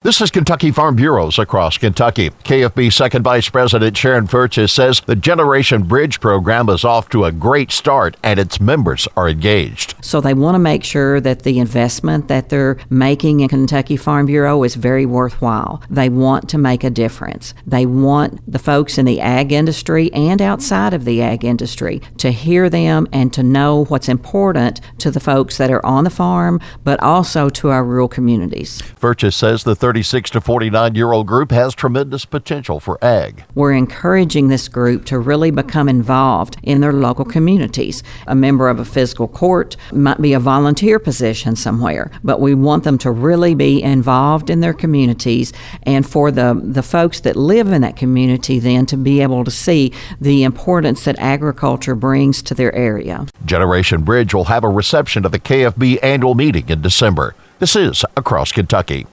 This is Kentucky Farm Bureaus across Kentucky. KFB Second Vice President Sharon Furches says the Generation Bridge program is off to a great start and its members are engaged. So they want to make sure that the investment that they're making in Kentucky Farm Bureau is very worthwhile. They want to make a difference. They want the folks in the ag industry and outside of the ag industry to hear them and to know what's important to the folks that are on the farm, but also to our rural communities. Furches says the 36 to 49-year-old group has tremendous potential for ag. We're encouraging this group to really become involved in their local communities. A member of a fiscal court might be a volunteer position somewhere, but we want them to really be involved in their communities, and for the folks that live in that community then to be able to see the importance that agriculture brings to their area. Generation Bridge will have a reception at the KFB annual meeting in December. This is Across Kentucky.